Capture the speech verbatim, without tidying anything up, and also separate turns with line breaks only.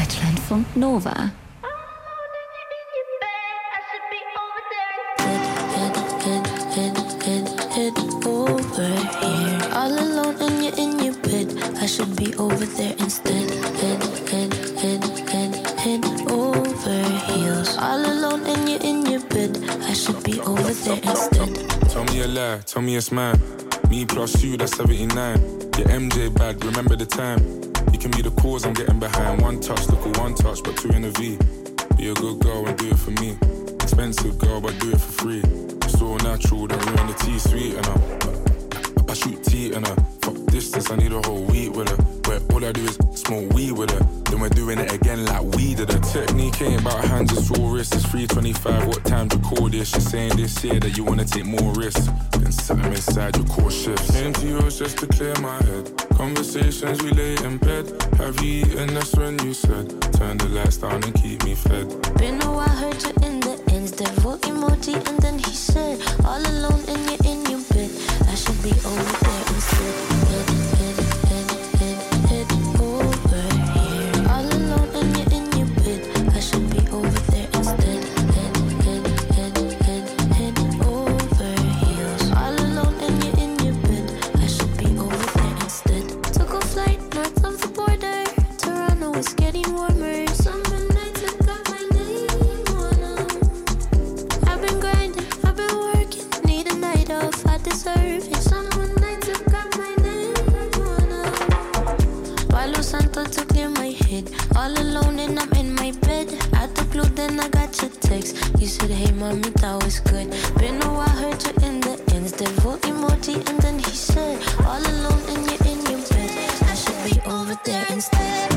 Deutschlandfunk Nova.
Over here, all alone and you're in your bed. I should be over there instead. Head, head, head, head, head over heels. All alone and you're in your bed. I should be over there instead.
Tell me a lie, tell me it's mine. Me plus you, that's seventy-nine. Yeah, M J bad, remember the time. You can be the cause, I'm getting behind. One touch, look at one touch, but two in a V. Be a good girl and do it for me. Expensive girl, but do it for free. It's all natural, don't ruin the tea sweet and I, I shoot tea and I fuck distance, I need a whole week with her. Where all I do is smoke weed with her. Then we're doing it again like we did her. Technique ain't about hands, it's all wrists. It's three twenty-five, what time to call this? You're saying this year that you wanna take more risks than something inside your core shifts. Came to yours just to clear my head. Conversations we lay in bed. Have you eaten? That's when you said turn the lights down and keep me fed.
Been a while, heard you in the ends. Devil emoji and then he said all alone and you're in your bed. I should be over there instead. Head, head, head, head, head over here. All alone and you're in your bed. I should be over there instead. Head, head, head, head, head over heels. All alone and you're in your bed. I should be over there instead. Took a flight north of the border. Toronto is getting warmer. Summer nights I got my name on them. I've been grinding, I've been working. Need a night off, I deserve it. Summer nights I got my name on them. Palo Santo to clear my head. All alone and I'm in my bed. At the blue, then I got your text. You said, hey mommy, that was good. Been a while, heard you in the ends. Devil emoji and then he said all alone and you're in your bed. I should be over there instead.